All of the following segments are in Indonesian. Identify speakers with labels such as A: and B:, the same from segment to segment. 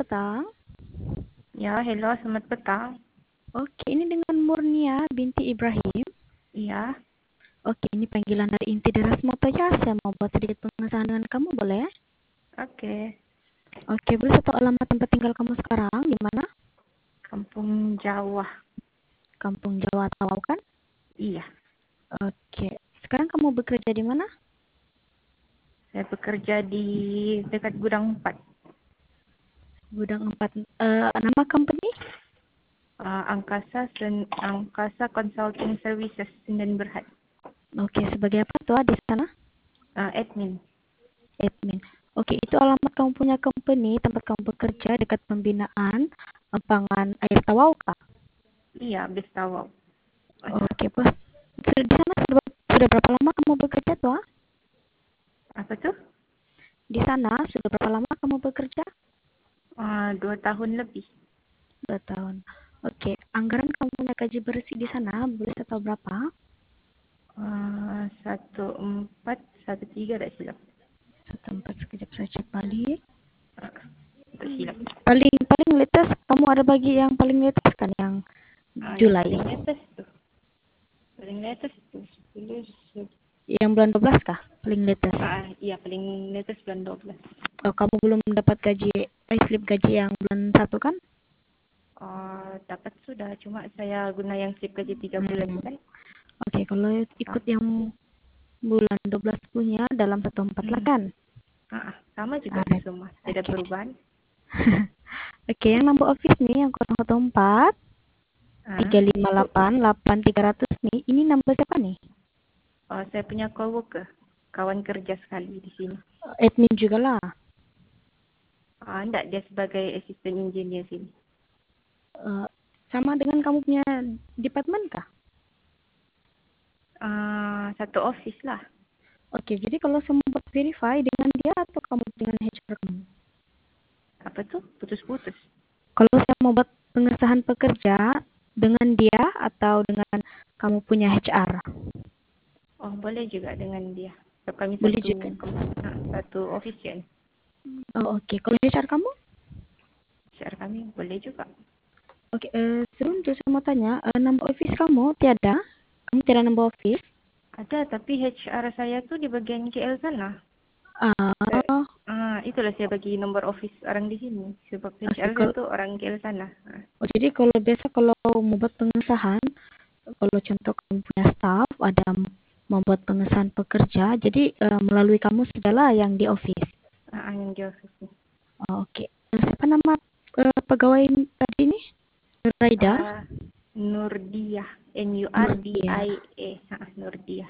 A: petang.
B: Ya, hello, selamat petang.
A: Oke, ini dengan Murnia binti Ibrahim.
B: Iya,
A: Oke, ini panggilan dari inti Deras Motoja. Saya mau buat sedikit pengesahan dengan kamu, boleh?
B: oke.
A: Oke, boleh satu alamat tempat tinggal kamu sekarang, di mana?
B: Kampung Jawa.
A: Kampung Jawa Tawau kan?
B: Iya,
A: Oke, sekarang kamu bekerja di mana?
B: saya bekerja di dekat Gudang 4.
A: Gudang 4. Nama company?
B: Angkasa Consulting Services Senden Berhad.
A: Oke, sebagai apa tuh di sana?
B: Admin.
A: Admin. Oke, itu alamat kamu punya company, tempat kamu bekerja dekat pembinaan pangan air Tawau kah?
B: Iya, Bestawau.
A: Oke, bos. Di sana sudah berapa lama kamu bekerja tuh?
B: Apa tuh?
A: Di sana sudah berapa lama kamu bekerja?
B: 2 tahun lebih.
A: 2 tahun. Oke, anggaran kamu punya gaji bersih di sana boleh saya tahu berapa?
B: 1413 tak silap.
A: Satu empat sekejap saya cek balik.
B: Tak silap.
A: Paling paling latest kamu ada bagi yang paling latest kan yang
B: Yang
A: Julai.
B: paling latest tuh. Paling latest tuh.
A: Yang bulan 12 kah? Paling latest.
B: Iya, paling latest bulan 12.
A: Oh, kamu belum dapat gaji slip gaji yang bulan 1 kan?
B: Dapat sudah, cuma saya guna yang slip gaji 3 bulan kan.
A: Oke, kalau ikut yang bulan 12 punya dalam 14 lah kan?
B: Sama juga
A: Ada.
B: semua, tidak perubahan.
A: Oke, yang number office nih yang 014 358 8300 nih. Ini number siapa nih?
B: Saya punya coworker, kawan kerja sekali di sini.
A: Admin juga lah.
B: Enggak, dia sebagai assistant engineer sini.
A: Sama dengan kamu punya departemen kah?
B: Satu office lah.
A: Oke, jadi kalau saya mau buat verify dengan dia atau kamu dengan HR kamu?
B: Apa tuh? Putus-putus.
A: Kalau saya mau buat pengesahan pekerja dengan dia atau dengan kamu punya HR?
B: Boleh juga dengan dia. Kami
A: Boleh
B: satu
A: juga.
B: satu office kan.
A: Oh, oke. Kalau HR kamu?
B: HR kami boleh juga.
A: Oke, sebelum itu saya mau tanya, number office kamu tiada? Kamu tiada number office?
B: Ada, tapi HR saya tuh di bagian KL sana.
A: Ah,
B: Itulah saya bagi nomor office orang di sini. Sebab
A: oke.
B: HR saya tuh orang KL sana.
A: Jadi kalau biasa kalau mau buat pengesahan, kalau contoh kamu punya staff, ada membuat pengesahan pekerja, jadi melalui kamu sajalah yang di office.
B: Yang di office nih.
A: Oke. Siapa nama pegawai tadi ini? Nuraida?
B: Nurdiah. Nurdia. Nurdiah.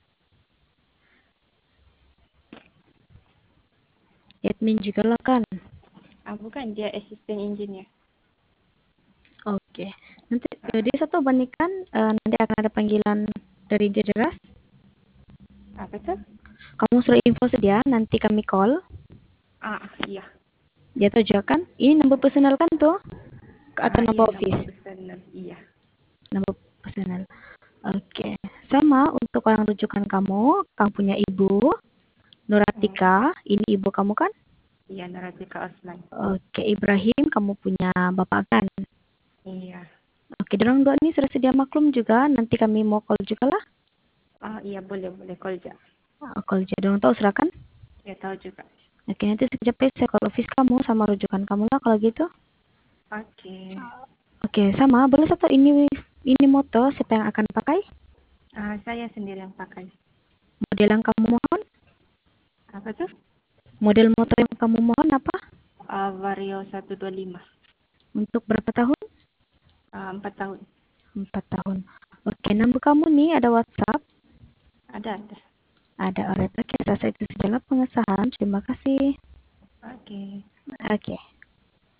A: Admin juga lah kan?
B: Bukan, dia assistant engineer.
A: Oke. Nanti dia satu bandingkan nanti akan ada panggilan dari Deras.
B: Apa tuh?
A: Kamu sudah info sedia, nanti kami call.
B: Iya.
A: Dia tahu juga kan? Ini number personal kan tuh? Atau number
B: Iya,
A: office?
B: nama personal. Iya.
A: Number personal. Oke. Sama untuk orang rujukan kamu punya ibu, Nuratika, ini ibu kamu kan?
B: Iya, Nuratika Osman.
A: Oke, Ibrahim, kamu punya bapak kan?
B: Iya.
A: Oke, dorang dua ini sudah sedia maklum juga, nanti kami mau call juga lah.
B: Iya, boleh call aja.
A: Call aja, dorang tahu sudah kan?
B: Ya, tahu juga.
A: Oke, nanti sekejap saya call office kamu sama rujukan kamu lah kalau gitu.
B: Oke.
A: Oke, sama, boleh satu ini moto, siapa yang akan pakai?
B: Saya sendiri yang pakai.
A: Model yang kamu mohon?
B: Apa tuh?
A: Model motor yang kamu mohon apa?
B: Vario 125.
A: Untuk berapa tahun?
B: 4 tahun.
A: 4 tahun. Oke, nomor kamu nih ada WhatsApp?
B: Ada.
A: Ada, alright. Oke, selesai itu sajalah pengesahan. Terima kasih.
B: Oke.
A: Oke.